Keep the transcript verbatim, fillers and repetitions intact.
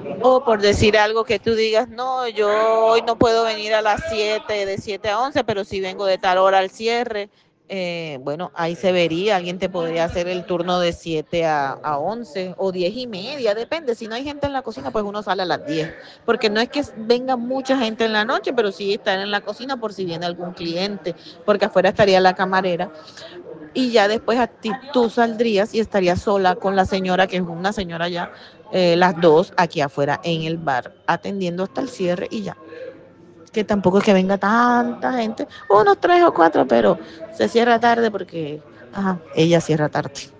O por decir algo que tú digas, no, yo hoy no puedo venir a las siete de siete a once pero si vengo de tal hora al cierre, eh, bueno, ahí se vería, alguien te podría hacer el turno de siete a, a once o diez y media, depende, si no hay gente en la cocina, pues uno sale a las diez porque no es que venga mucha gente en la noche, pero sí estar en la cocina por si viene algún cliente, porque afuera estaría la camarera y ya después a ti tú saldrías y estarías sola con la señora, que es una señora ya, eh, las dos aquí afuera en el bar, atendiendo hasta el cierre y ya. Que tampoco es que venga tanta gente, unos tres o cuatro, pero se cierra tarde porque, ajá, ella cierra tarde.